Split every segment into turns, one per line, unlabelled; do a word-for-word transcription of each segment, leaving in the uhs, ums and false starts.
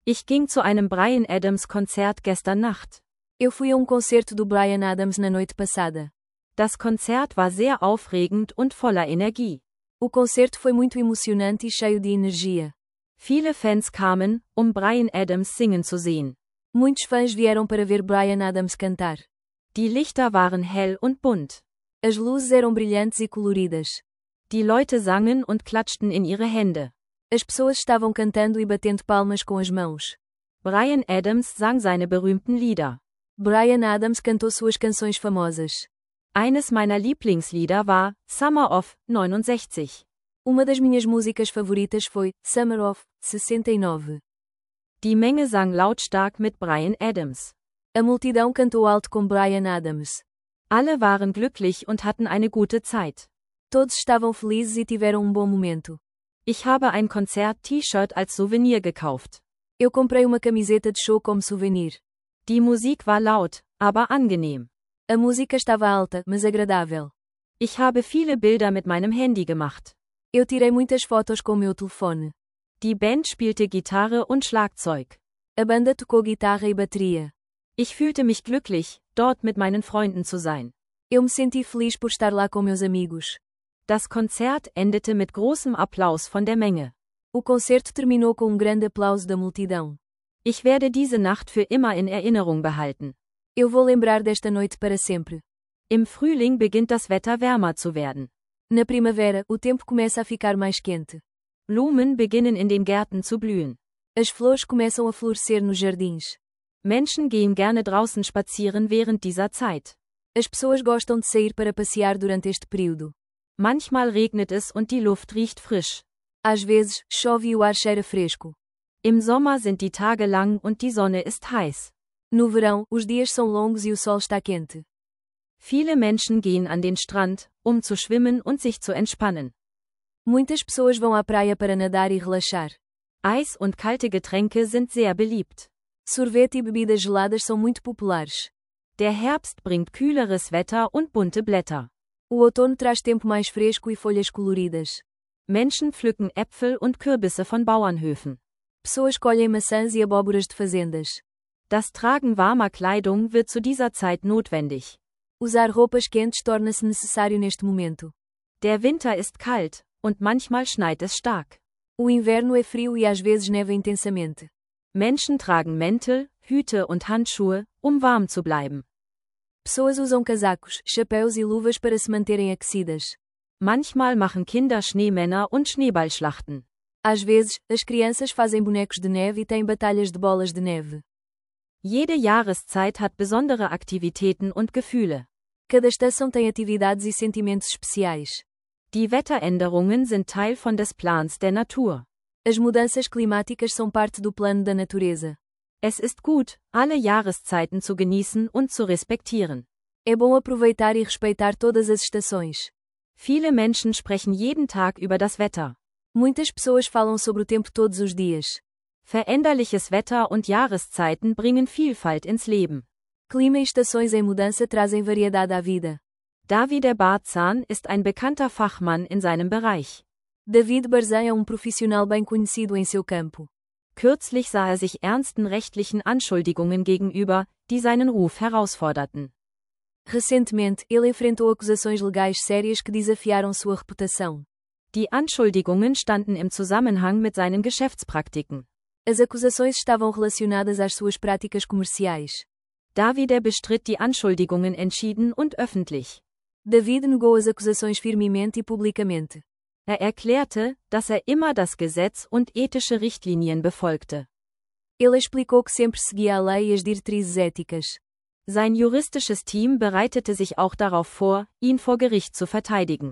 Ich ging zu einem Bryan Adams Konzert gestern Nacht.
Eu fui a um concerto do Bryan Adams na noite passada.
Das Konzert war sehr aufregend und voller Energie.
O concerto foi muito emocionante e cheio de energia.
Viele Fans kamen, um Bryan Adams singen zu sehen.
Muitos fãs vieram para ver Bryan Adams cantar.
Die Lichter waren hell und bunt.
As luzes eram brilhantes e coloridas.
Die Leute sangen und klatschten in ihre Hände.
As pessoas estavam cantando e batendo palmas com as mãos.
Bryan Adams sang seine berühmten Lieder.
Bryan Adams cantou suas canções famosas.
Eines meiner Lieblingslieder war Summer of neunundsechzig.
Uma das minhas músicas favoritas foi Summer of sessenta e nove.
Die Menge sang lautstark mit Bryan Adams.
A multidão cantou alto com Bryan Adams.
Alle waren glücklich und hatten eine gute Zeit.
Todos estavam felizes e tiveram um bom momento.
Ich habe ein Konzert-T-Shirt als Souvenir gekauft.
Eu comprei uma camiseta de show como souvenir.
Die Musik war laut, aber angenehm.
A música estava alta, mas agradável.
Ich habe viele Bilder mit meinem Handy gemacht.
Eu tirei muitas fotos com meu telefone.
Die Band spielte Gitarre und Schlagzeug.
A banda tocou guitarra e bateria.
Ich fühlte mich glücklich, dort mit meinen Freunden zu sein.
Eu me senti feliz por estar lá com meus amigos.
Das Konzert endete mit großem Applaus von der Menge.
O concerto terminou com um grande aplauso da multidão.
Ich werde diese Nacht für immer in Erinnerung behalten.
Eu vou lembrar desta noite para sempre.
Im Frühling beginnt das Wetter wärmer zu werden.
Na primavera, o tempo começa a ficar mais quente.
Blumen beginnen in den Gärten zu blühen.
As flores começam a florescer nos jardins.
Menschen gehen gerne draußen spazieren während dieser Zeit.
As pessoas gostam de sair para passear durante este período.
Manchmal regnet es und die Luft riecht frisch.
Às vezes, chove e o ar cheira fresco.
Im Sommer sind die Tage lang und die Sonne ist heiß.
No verão, os dias são longos e o sol está quente.
Viele Menschen gehen an den Strand, um zu schwimmen und sich zu entspannen.
Muitas pessoas vão à praia para nadar e relaxar.
Eis und kalte Getränke sind sehr beliebt.
Sorvete e bebidas geladas são muito populares.
Der Herbst bringt kühleres Wetter und bunte Blätter.
O outono traz tempo mais fresco e folhas coloridas.
Menschen pflücken Äpfel und Kürbisse von Bauernhöfen.
Pessoas colhem maçãs e abóboras de fazendas.
Das Tragen warmer Kleidung wird zu dieser Zeit notwendig.
Usar roupas quentes torna-se necessário neste momento.
Der Winter ist kalt, und manchmal schneit es stark.
O inverno é frio e às vezes neva intensamente.
Menschen tragen Mäntel, Hüte und Handschuhe, um warm zu bleiben.
Pessoas usam casacos, chapéus e luvas para se manterem aquecidas.
Manchmal machen Kinder Schneemänner und Schneeballschlachten.
Às vezes, as crianças fazem bonecos de neve e têm batalhas de bolas de neve.
Jede Jahreszeit hat besondere Aktivitäten und Gefühle.
Cada estação tem atividades e sentimentos especiais.
Die Wetteränderungen sind Teil von des Plans der Natur.
As mudanças climáticas são parte do plano da natureza.
Es ist gut, alle Jahreszeiten zu genießen und zu respektieren.
É bom aproveitar e respeitar todas as estações.
Viele Menschen sprechen jeden Tag über das Wetter.
Muitas pessoas falam sobre o tempo todos os dias.
Veränderliches Wetter und Jahreszeiten bringen Vielfalt ins Leben.
Clima e estações em mudança trazem variedade à vida.
David Barzan ist ein bekannter Fachmann in seinem Bereich.
David Barzan é um profissional bem conhecido em seu campo.
Kürzlich sah er sich ernsten rechtlichen Anschuldigungen gegenüber, die seinen Ruf herausforderten.
Recentemente, ele enfrentou acusações legais sérias que desafiaram sua reputação.
Die Anschuldigungen standen im Zusammenhang mit seinen Geschäftspraktiken.
As acusações estavam relacionadas às suas práticas comerciais.
David bestritt die Anschuldigungen entschieden und öffentlich.
David negou as acusações firmemente e publicamente.
Er erklärte, dass er immer das Gesetz und ethische Richtlinien befolgte.
Ele explicou que sempre seguia a lei e as diretrizes éticas.
Sein juristisches Team bereitete sich auch darauf vor, ihn vor Gericht zu verteidigen.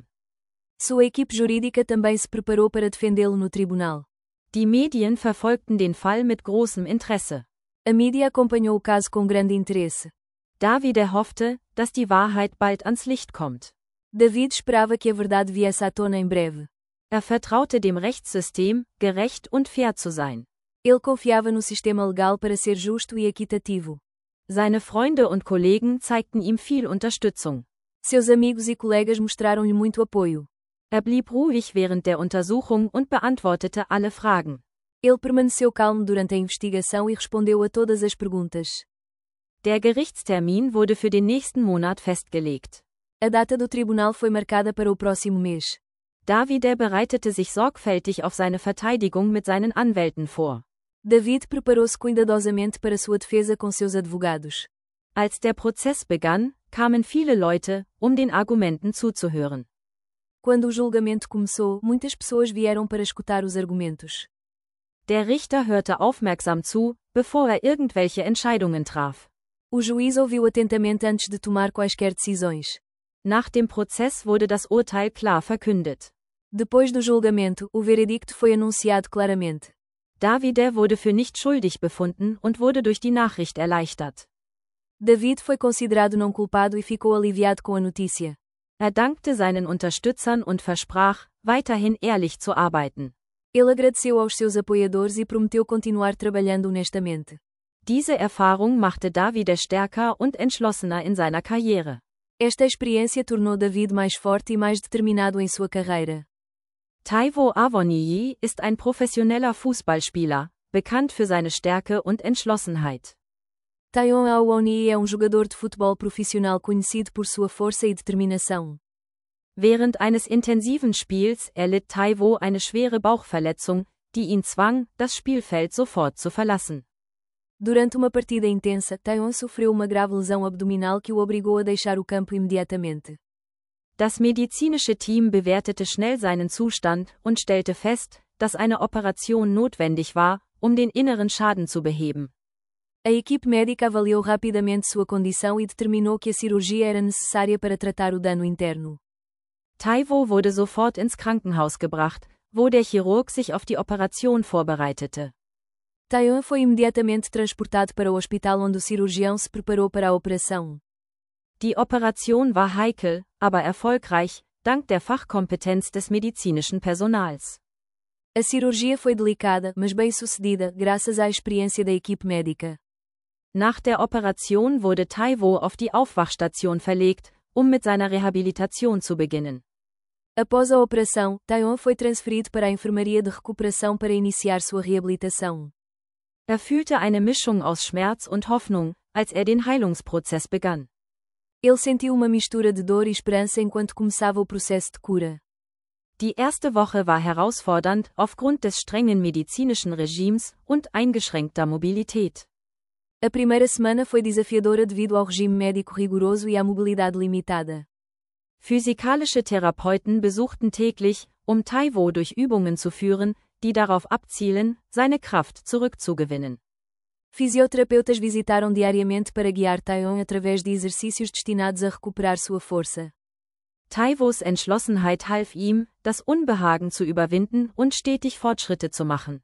Sua equipe jurídica também se preparou para defendê-lo no tribunal.
Die Medien verfolgten den Fall mit großem Interesse.
A mídia acompanhou o caso com grande interesse.
David hoffte, dass die Wahrheit bald ans Licht kommt.
David esperava que a verdade viesse à tona em breve.
Er vertraute dem Rechtssystem, gerecht und fair zu sein.
Ele confiava no sistema legal para ser justo e equitativo.
Seine Freunde und Kollegen zeigten ihm viel Unterstützung.
Seus amigos e colegas mostraram-lhe muito apoio.
Er blieb ruhig während der Untersuchung und beantwortete alle Fragen.
Ele permaneceu calmo durante a investigação e respondeu a todas as perguntas.
Der Gerichtstermin wurde für den nächsten Monat festgelegt.
A data do tribunal foi marcada para o próximo mês.
Davide bereitete sich sorgfältig auf seine Verteidigung mit seinen Anwälten vor.
David preparou-se cuidadosamente para sua defesa com seus advogados.
Als der Prozess begann, kamen viele Leute, um den Argumenten zuzuhören.
Quando o julgamento começou, muitas pessoas vieram para escutar os argumentos.
Der Richter hörte aufmerksam zu, bevor er irgendwelche Entscheidungen traf.
O juiz ouviu atentamente antes de tomar quaisquer decisões.
Nach dem Prozess wurde das Urteil klar verkündet.
Depois do julgamento, o veredicto foi anunciado claramente.
Davide wurde für nicht schuldig befunden und wurde durch die Nachricht erleichtert.
David foi considerado não culpado e ficou aliviado com a notícia.
Er dankte seinen Unterstützern und versprach, weiterhin ehrlich zu arbeiten.
Ele agradeceu aos seus apoiadores e prometeu continuar trabalhando honestamente.
Diese Erfahrung machte Davide stärker und entschlossener in seiner Karriere.
Esta experiência tornou David mais forte e mais determinado em sua carreira.
Taiwo Awoniyi ist ein professioneller Fußballspieler, bekannt für seine Stärke und Entschlossenheit.
Taiwo Awoniyi é um jogador de futebol profissional conhecido por sua força e determinação.
Während eines intensiven Spiels erlitt Taiwo eine schwere Bauchverletzung, die ihn zwang, das Spielfeld sofort zu verlassen.
Durante uma partida intensa, Taiwo sofreu uma grave lesão abdominal que o obrigou a deixar o campo imediatamente.
Das medizinische Team bewertete schnell seinen Zustand und stellte fest, dass eine Operation notwendig war, um den inneren Schaden zu beheben.
A equipe médica avaliou rapidamente sua condição e determinou que a cirurgia era necessária para tratar o dano interno.
Taiwo wurde sofort ins Krankenhaus gebracht, wo der Chirurg sich auf die Operation vorbereitete.
Taiwo foi imediatamente transportado para o hospital onde o cirurgião se preparou para a operação.
Die Operation war heikel, aber erfolgreich, dank der Fachkompetenz des medizinischen Personals.
A cirurgia foi delicada, mas bem-sucedida, graças à experiência da equipe médica.
Nach der Operation wurde Taiwo auf die Aufwachstation verlegt, um mit seiner Rehabilitation zu beginnen.
Após a operação, Taiwo foi transferido para a enfermaria de recuperação para iniciar sua reabilitação.
Er fühlte eine Mischung aus Schmerz und Hoffnung, als er den Heilungsprozess begann.
Ele sentiu uma mistura de dor e esperança enquanto começava o processo de cura.
Die erste Woche war herausfordernd aufgrund des strengen medizinischen Regimes und eingeschränkter Mobilität.
A primeira semana foi desafiadora devido ao regime médico rigoroso e à mobilidade limitada.
Physikalische Therapeuten besuchten täglich, um Taiwo durch Übungen zu führen, die darauf abzielen, seine Kraft zurückzugewinnen.
Fisioterapeutas visitaram diariamente para guiar Taiwo através de exercícios destinados a recuperar sua força.
Taiwos Entschlossenheit half ihm, das Unbehagen zu überwinden und stetig Fortschritte zu machen.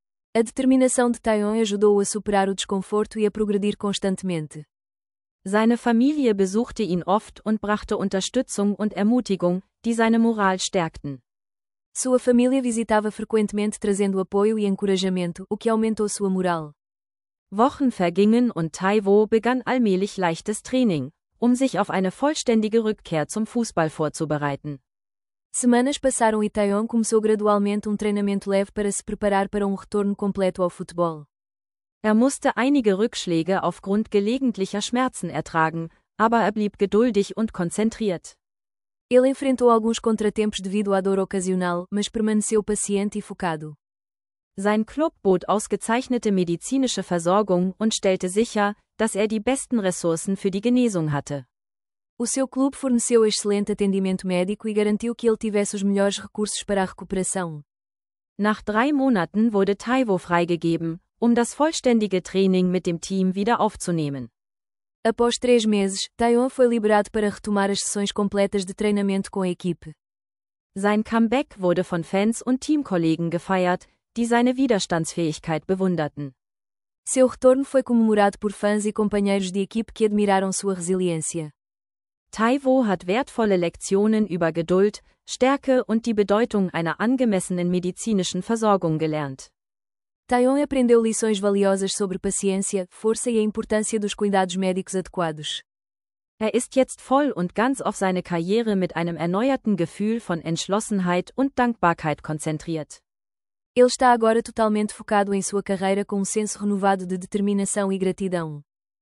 A determinação de Taiwo ajudou-o a superar o desconforto e a progredir constantemente.
Seine Familie besuchte ihn oft und brachte Unterstützung und Ermutigung, die seine Moral stärkten.
Sua família visitava frequentemente trazendo apoio e encorajamento, o que aumentou sua moral.
Wochen vergingen und Taiwo begann allmählich leichtes Training, um sich auf eine vollständige Rückkehr zum Fußball vorzubereiten.
Semanas passaram e Taiwo começou gradualmente um treinamento leve para se preparar para um retorno completo ao futebol.
Er musste einige Rückschläge aufgrund gelegentlicher Schmerzen ertragen, aber er blieb geduldig und konzentriert.
Ele enfrentou alguns contratempos devido à dor ocasional, mas permaneceu paciente e focado.
Sein Club bot ausgezeichnete medizinische Versorgung und stellte sicher, dass er die besten Ressourcen für die Genesung hatte.
O seu clube forneceu excelente atendimento médico e garantiu que ele tivesse os melhores recursos para a recuperação.
Nach drei Monaten wurde Taiwo freigegeben, um das vollständige Training mit dem Team wieder aufzunehmen.
Após três meses, Taiwo foi liberado para retomar as sessões completas de treinamento com a equipe.
Sein Comeback wurde von Fans und Teamkollegen gefeiert, die seine Widerstandsfähigkeit bewunderten.
Seu retorno foi comemorado por fãs e companheiros de equipe que admiraram sua resiliência.
Taiwo hat wertvolle Lektionen über Geduld, Stärke und die Bedeutung einer angemessenen medizinischen Versorgung gelernt.
Taiwo aprendeu lições valiosas sobre paciência, força e a importância dos cuidados médicos adequados.
Er ist jetzt voll und ganz auf seine Karriere mit einem erneuerten Gefühl von Entschlossenheit und Dankbarkeit konzentriert.
Ele está agora totalmente focado em sua carreira com um senso renovado de determinação e gratidão.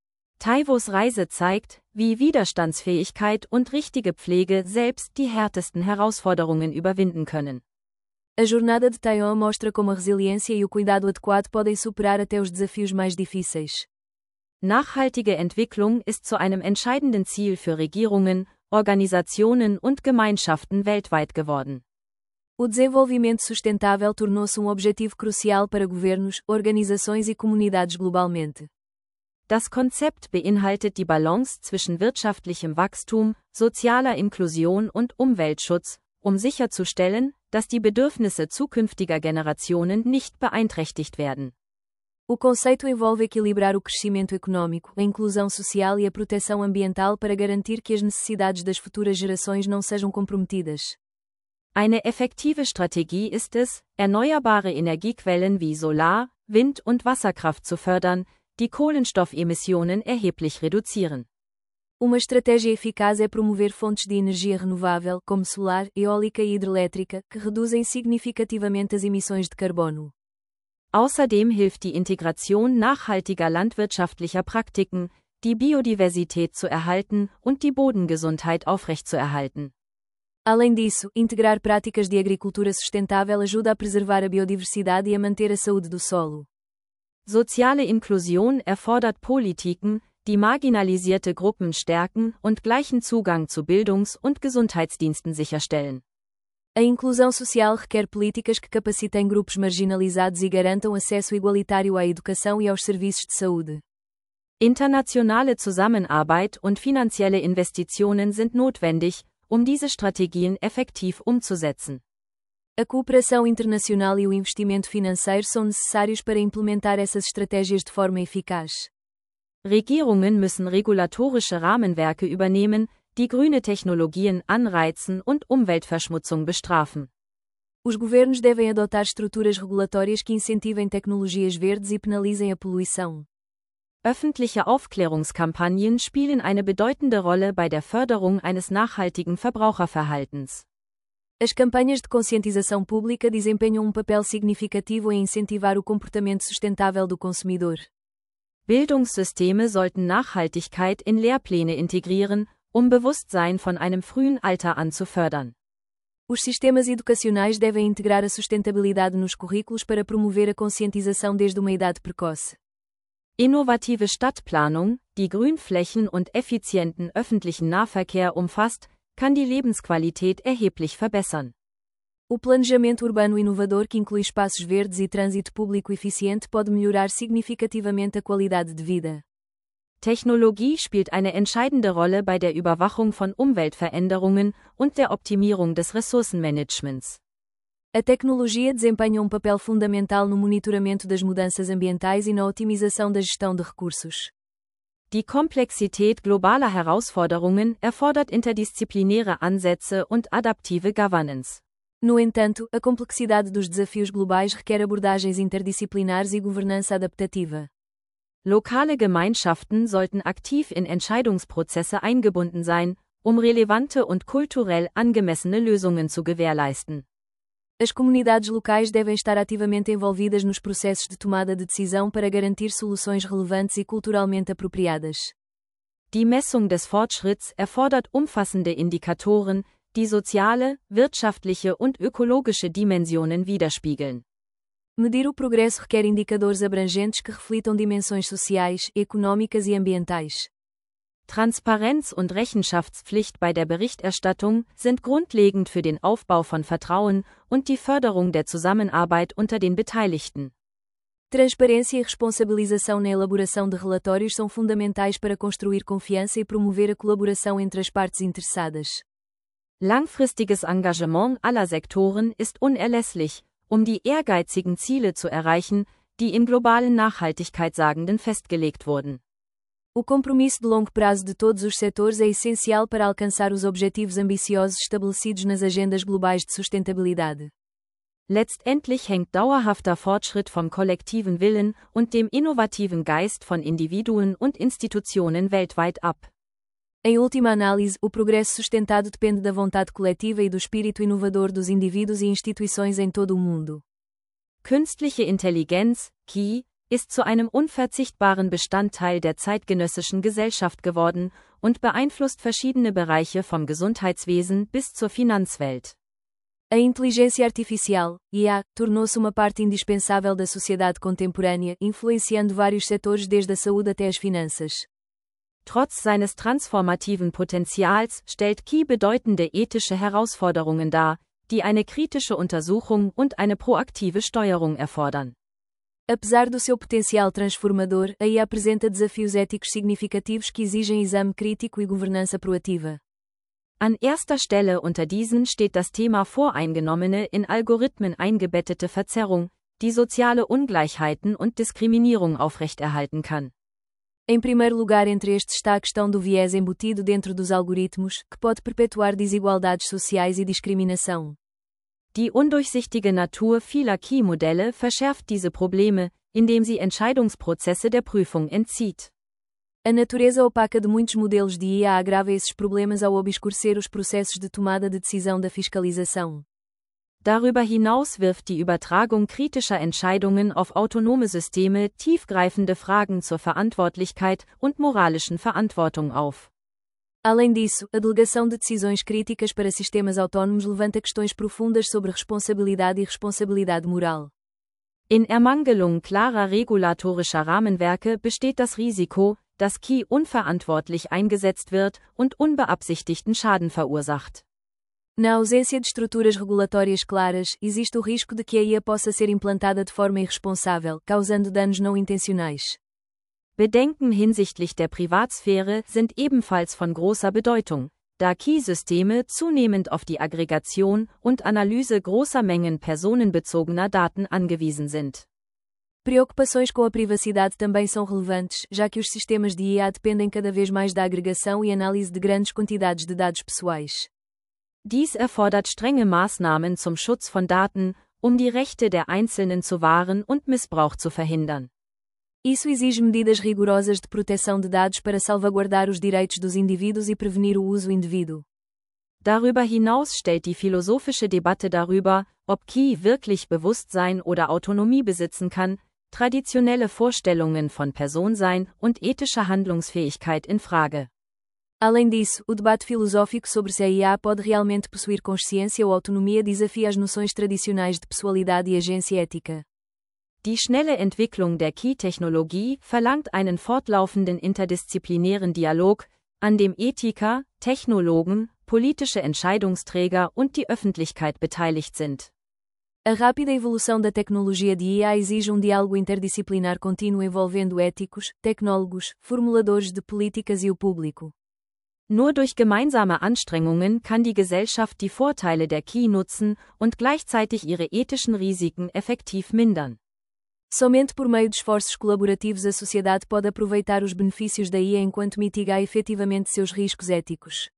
Taivos Reise zeigt, wie Widerstandsfähigkeit und richtige Pflege selbst die härtesten Herausforderungen überwinden können.
A jornada de Taiwan mostra como a resiliência e o cuidado adequado podem superar até os desafios mais difíceis.
Nachhaltige Entwicklung ist zu einem entscheidenden Ziel für Regierungen, Organisationen und Gemeinschaften weltweit geworden.
O desenvolvimento sustentável tornou-se um objetivo crucial para governos, organizações e comunidades globalmente.
Das Konzept beinhaltet die Balance zwischen wirtschaftlichem Wachstum, sozialer Inklusion und Umweltschutz, um sicherzustellen, dass die Bedürfnisse zukünftiger Generationen nicht beeinträchtigt werden.
O conceito envolve equilibrar o crescimento econômico, a inclusão social e a proteção ambiental para garantir que as necessidades das futuras gerações não sejam comprometidas.
Eine effektive Strategie ist es, erneuerbare Energiequellen wie Solar, Wind und Wasserkraft zu fördern, die Kohlenstoffemissionen erheblich reduzieren.
Uma estratégia eficaz é promover fontes de energia renovável, como solar, eólica e hidrelétrica, que reduzem significativamente as emissões de carbono.
Außerdem hilft die Integration nachhaltiger landwirtschaftlicher Praktiken, die Biodiversität zu erhalten und die Bodengesundheit aufrechtzuerhalten.
Além disso, integrar práticas de agricultura sustentável ajuda a preservar a biodiversidade e a manter a saúde do solo.
Soziale Inklusion erfordert Politiken, die marginalisierte Gruppen stärken und gleichen Zugang zu Bildungs- und Gesundheitsdiensten sicherstellen.
A inclusão social requer políticas que capacitem grupos marginalizados e garantam acesso igualitário à educação e aos serviços de saúde.
Internationale Zusammenarbeit und finanzielle Investitionen sind notwendig, um diese Strategien effektiv umzusetzen.
A cooperação internacional e o investimento financeiro são necessários para implementar essas estratégias de forma eficaz.
Regierungen müssen regulatorische Rahmenwerke übernehmen, die grüne Technologien anreizen und Umweltverschmutzung bestrafen.
Os governos devem adotar estruturas regulatórias que incentivem tecnologias verdes e penalizem a poluição.
Öffentliche Aufklärungskampagnen spielen eine bedeutende Rolle bei der Förderung eines nachhaltigen Verbraucherverhaltens.
As campanhas de conscientização pública desempenham um papel significativo em incentivar o comportamento sustentável do consumidor.
Bildungssysteme sollten Nachhaltigkeit in Lehrpläne integrieren, um Bewusstsein von einem frühen Alter an zu fördern.
Os sistemas educacionais devem integrar a sustentabilidade nos currículos para promover a conscientização desde uma idade precoce.
Innovative Stadtplanung, die Grünflächen und effizienten öffentlichen Nahverkehr umfasst, kann die Lebensqualität erheblich verbessern.
O planejamento urbano inovador que inclui espaços verdes e trânsito público eficiente pode melhorar significativamente a qualidade de vida.
Technologie spielt eine entscheidende Rolle bei der Überwachung von Umweltveränderungen und der Optimierung des Ressourcenmanagements.
A tecnologia desempenha um papel fundamental no monitoramento das mudanças ambientais e na otimização da gestão de recursos.
Die Komplexität globaler Herausforderungen erfordert interdisziplinäre Ansätze und adaptive Governance.
No entanto, a complexidade dos desafios globais requer abordagens interdisciplinares e governança adaptativa.
Lokale Gemeinschaften sollten aktiv in Entscheidungsprozesse eingebunden sein, um relevante und kulturell angemessene Lösungen zu gewährleisten.
As comunidades locais devem estar ativamente envolvidas nos processos de tomada de decisão para garantir soluções relevantes e culturalmente apropriadas.
Die Messung des Fortschritts erfordert umfassende Indikatoren, die soziale, wirtschaftliche und ökologische Dimensionen widerspiegeln.
Medir o progresso requer indicadores abrangentes que reflitam dimensões sociais, econômicas e ambientais.
Transparenz und Rechenschaftspflicht bei der Berichterstattung sind grundlegend für den Aufbau von Vertrauen und die Förderung der Zusammenarbeit unter den Beteiligten.
Transparência e responsabilização na elaboração de relatórios são fundamentais para construir confiança e promover a colaboração entre as partes interessadas.
Langfristiges Engagement aller Sektoren ist unerlässlich, um die ehrgeizigen Ziele zu erreichen, die im globalen Nachhaltigkeitssagenden festgelegt wurden.
O compromisso de longo prazo de todos os setores é essencial para alcançar os objetivos ambiciosos estabelecidos nas agendas globais de sustentabilidade.
Letztendlich hängt dauerhafter Fortschritt vom kollektiven Willen und dem innovativen Geist von Individuen und Institutionen weltweit ab.
Em última análise, o progresso sustentado depende da vontade coletiva e do espírito inovador dos indivíduos e instituições em todo o mundo.
Künstliche Intelligenz, K I, ist zu einem unverzichtbaren Bestandteil der zeitgenössischen Gesellschaft geworden und beeinflusst verschiedene Bereiche vom Gesundheitswesen bis zur Finanzwelt.
A inteligência artificial, I A, tornou-se uma parte indispensável da sociedade contemporânea, influenciando vários setores desde a saúde até as finanças.
Trotz seines transformativen Potenzials stellt K I bedeutende ethische Herausforderungen dar, die eine kritische Untersuchung und eine proaktive Steuerung erfordern.
Apesar do seu potencial transformador, a I A apresenta desafios éticos significativos que exigem exame crítico e governança proativa.
An erster Stelle unter diesen steht das Thema voreingenommene, in Algorithmen eingebettete Verzerrung, die soziale Ungleichheiten und Diskriminierung aufrechterhalten kann.
Em primeiro lugar entre estes está a questão do viés embutido dentro dos algoritmos, que pode perpetuar desigualdades sociais e discriminação.
Die undurchsichtige Natur vieler K I-Modelle verschärft diese Probleme, indem sie Entscheidungsprozesse der Prüfung entzieht.
A natureza opaca de muitos modelos de I A agrava esses problemas ao obscurecer os processos de tomada de decisão da fiscalização.
Darüber hinaus wirft die Übertragung kritischer Entscheidungen auf autonome Systeme tiefgreifende Fragen zur Verantwortlichkeit und moralischen Verantwortung auf.
Além disso, a delegação de decisões críticas para sistemas autónomos levanta questões profundas sobre responsabilidade e responsabilidade moral.
In Ermangelung klarer regulatorischer Rahmenwerke besteht das Risiko, dass K I unverantwortlich eingesetzt wird und unbeabsichtigten Schaden verursacht.
Na ausência de estruturas regulatórias claras, existe o risco de que a I A possa ser implantada de forma irresponsável, causando danos não intencionais.
Bedenken hinsichtlich der Privatsphäre sind ebenfalls von großer Bedeutung, da K I-Systeme zunehmend auf die Aggregation und Analyse großer Mengen personenbezogener Daten angewiesen sind.
Preocupações com a privacidade também são relevantes, já que os sistemas de I A dependem cada vez mais da agregação e análise de grandes quantidades de dados pessoais.
Dies erfordert strenge Maßnahmen zum Schutz von Daten, um die Rechte der Einzelnen zu wahren und Missbrauch zu verhindern.
Isso exige medidas rigorosas de proteção de dados para salvaguardar os direitos dos indivíduos e prevenir o uso indevido.
Darüber hinaus stellt die philosophische Debatte darüber, ob K I wirklich Bewusstsein oder Autonomie besitzen kann, traditionelle Vorstellungen von Personsein und ethischer Handlungsfähigkeit in Frage.
Além disso, o debate filosófico sobre se a I A pode realmente possuir consciência ou autonomia desafia as noções tradicionais de pessoalidade e agência ética.
Die schnelle Entwicklung der K I-Technologie verlangt einen fortlaufenden interdisziplinären Dialog, an dem Ethiker, Technologen, politische Entscheidungsträger und die Öffentlichkeit beteiligt sind.
A rápida evolução da tecnologia de I A exige um diálogo interdisciplinar contínuo envolvendo éticos, tecnólogos, formuladores de políticas e o público.
Nur durch gemeinsame Anstrengungen kann die Gesellschaft die Vorteile der K I nutzen und gleichzeitig ihre ethischen Risiken effektiv mindern.
Somente por meio de esforços colaborativos a sociedade pode aproveitar os benefícios da I A enquanto mitigar efetivamente seus riscos éticos.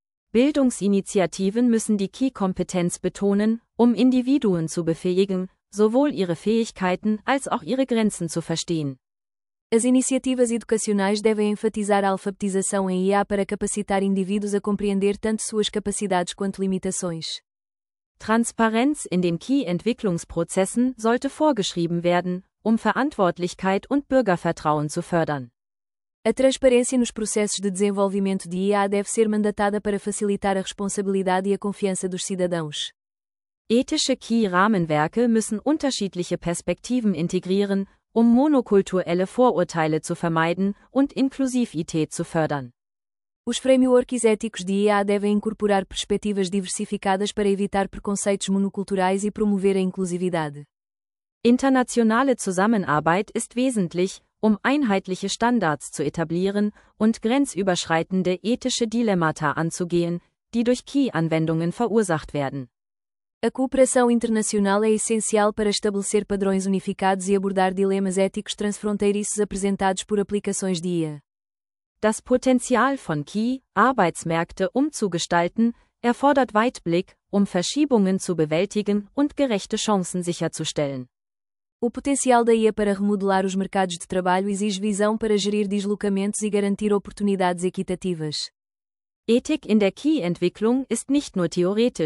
Bildungsinitiativen müssen die K I-Kompetenz betonen, um Individuen zu befähigen, sowohl ihre Fähigkeiten als auch ihre Grenzen zu verstehen.
As iniciativas educacionais devem enfatizar a alfabetização em I A para capacitar indivíduos a compreender tanto suas capacidades quanto limitações.
Transparenz in den K I-Entwicklungsprozessen sollte vorgeschrieben werden, um Verantwortlichkeit und Bürgervertrauen zu fördern.
A transparência nos processos de desenvolvimento de I A deve ser mandatada para facilitar a responsabilidade e a confiança dos cidadãos.
Ethische K I-Rahmenwerke müssen unterschiedliche Perspektiven integrieren, um monokulturelle Vorurteile zu vermeiden und Inklusivität zu fördern.
Os frameworks éticos de I A devem incorporar perspectivas diversificadas para evitar preconceitos monoculturais e promover a inclusividade.
Internationale Zusammenarbeit ist wesentlich, um einheitliche Standards zu etablieren und grenzüberschreitende ethische Dilemmata anzugehen, die durch K I-Anwendungen verursacht werden.
A cooperação internacional é essencial para estabelecer padrões unificados e abordar dilemas éticos transfronteiriços apresentados por aplicações de I A.
Das Potenzial von K I, Arbeitsmärkte umzugestalten, erfordert Weitblick, um Verschiebungen zu bewältigen und gerechte Chancen sicherzustellen.
O potencial da I A para remodelar os mercados de trabalho exige visão para gerir deslocamentos e garantir oportunidades equitativas.
Ethik in der K I-Entwicklung ist nicht nur theoretisch,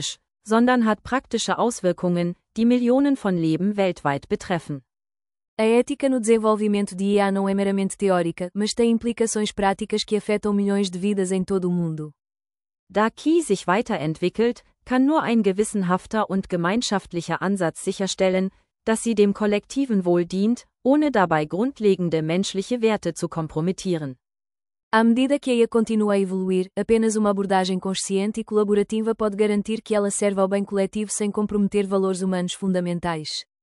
sondern hat praktische Auswirkungen, die Millionen von Leben weltweit betreffen.
A ética no desenvolvimento de I A não é meramente teórica, mas tem implicações práticas que afetam milhões de vidas em todo o mundo.
Da K I sich weiterentwickelt, kann nur ein gewissenhafter und gemeinschaftlicher Ansatz sicherstellen, dass sie dem kollektiven Wohl dient, ohne dabei grundlegende menschliche Werte zu kompromittieren.
À medida que a I A continua a evoluir, apenas uma abordagem consciente e colaborativa pode garantir que ela serve ao bem coletivo sem comprometer valores humanos fundamentais.